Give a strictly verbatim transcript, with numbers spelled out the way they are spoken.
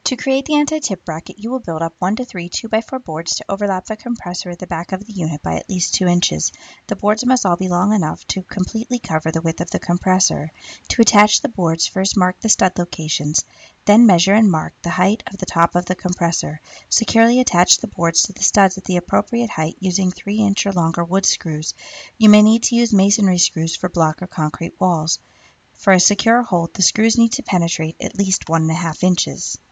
To create the anti-tip bracket, you will build up one to three two by four boards to overlap the compressor at the back of the unit by at least two inches. The boards must all be long enough to completely cover the width of the compressor. To attach the boards, first mark the stud locations, then measure and mark the height of the top of the compressor. Securely attach the boards to the studs at the appropriate height using three inch or longer wood screws. You may need to use masonry screws for block or concrete walls. For a secure hold, the screws need to penetrate at least one and a half inches.